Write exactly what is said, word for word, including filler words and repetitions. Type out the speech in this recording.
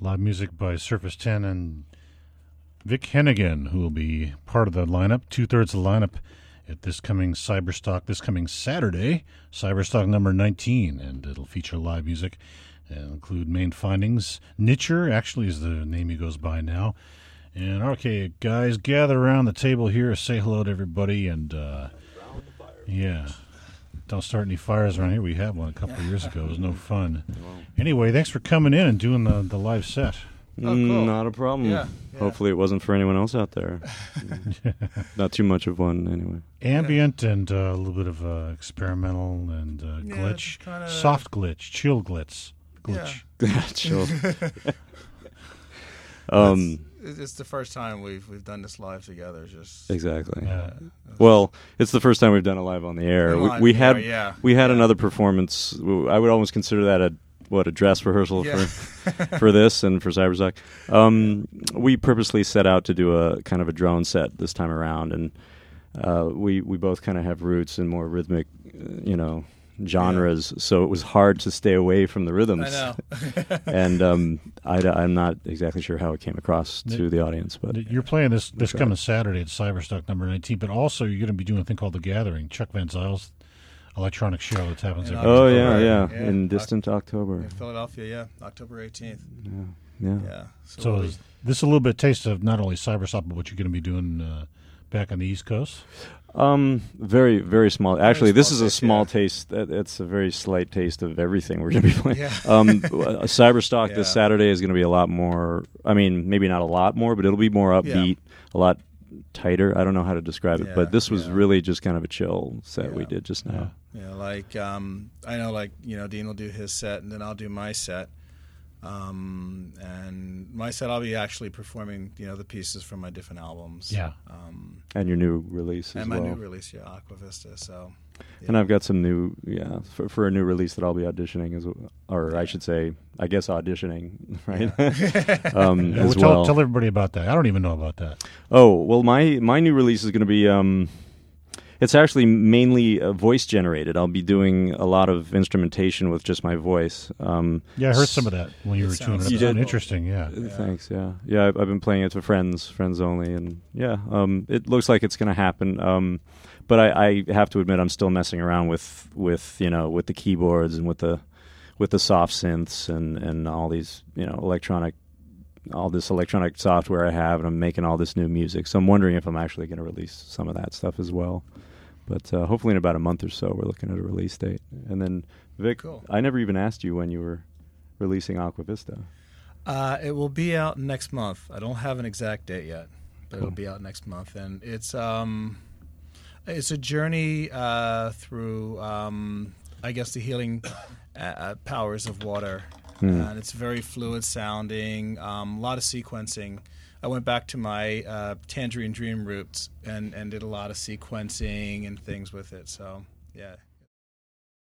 Live music by Surface ten and Vic Hennigan, who will be part of the lineup, two-thirds of the lineup at this coming Cyberstock, this coming Saturday, Cyberstock number nineteen, and it'll feature live music and include Main Findings. Nitcher, actually, is the name he goes by now. And, okay, guys, gather around the table here, say hello to everybody, and, uh, yeah, don't start any fires around here. We had one a couple of years ago. It was no fun. Anyway, thanks for coming in and doing the, the live set. Oh, cool. Mm, not a problem. Yeah, yeah. Hopefully it wasn't for anyone else out there. Not too much of one, anyway. Ambient and uh, a little bit of uh, experimental and uh, Yeah, glitch. kinda- Soft glitch, chill glitch. Glitch. Chill. um, It's, it's the first time we've we've done this live together. Just exactly. Yeah. Well, it's the first time we've done it live on the air. We, Live we in the had air, yeah. we had Yeah. another performance. I would almost consider that a what a dress rehearsal Yeah. for for this and for Cyberstock. Um, we purposely set out to do a kind of a drone set this time around, and uh, we we both kind of have roots in more rhythmic, uh, you know, genres. So it was hard to stay away from the rhythms. I know. and um, I, am not exactly sure how it came across to the audience, but You're playing this this That's right. coming Saturday at Cyberstock number nineteen, but also you're going to be doing a thing called The Gathering, Chuck Van Zyle's electronic show that happens In every oh October. yeah, yeah, Yeah. in distant October. In Philadelphia, yeah, October eighteenth. Yeah, yeah. Yeah. So we'll is this a little bit taste of not only Cyberstock, but what you're going to be doing uh, back on the East Coast? Um, very, very small. Actually, this small is a taste, small yeah. taste. That, it's a very slight taste of everything we're going to be playing. Yeah. Um, a Cyberstock this Yeah. Saturday is going to be a lot more. I mean, maybe not a lot more, but it'll be more upbeat, a lot tighter. I don't know how to describe it, Yeah, but this was yeah. really just kind of a chill set we Yeah. did just now. Yeah, like um, I know, like you know, Dean will do his set, and then I'll do my set. Um, and my set, I'll be actually performing, you know, the pieces from my different albums. Yeah. Um, And your new release as and my well. new release, yeah, Aqua Vista. So. Yeah. And I've got some new, yeah, for, for a new release that I'll be auditioning as, well, or I should say, I guess auditioning, right? um, Yeah, as well, tell, well. tell everybody about that. I don't even know about that. Oh well, my my new release is going to be. Um, it's actually mainly uh, voice generated. I'll be doing a lot of instrumentation with just my voice. Um, Yeah, I heard some of that when you It were tuning it sounds up. You It did? sounded interesting, yeah. Uh, Thanks. Yeah, yeah. I've, I've been playing it to friends, friends only, and yeah, um, it looks like it's going to happen. Um, but I, I have to admit, I'm still messing around with, with you know with the keyboards and with the with the soft synths and, and all these you know electronic all this electronic software I have, and I'm making all this new music. So I'm wondering if I'm actually going to release some of that stuff as well. But uh, hopefully in about a month or so, we're looking at a release date. And then Vic, Cool. I never even asked you when you were releasing Aqua Vista. Uh, it will be out next month. I don't have an exact date yet, but Cool. it'll be out next month, and it's um, it's a journey uh, through um, I guess the healing uh, powers of water, Hmm. and it's very fluid sounding. Um, a lot of sequencing. I went back to my uh, Tangerine Dream roots and and did a lot of sequencing and things with it. So yeah.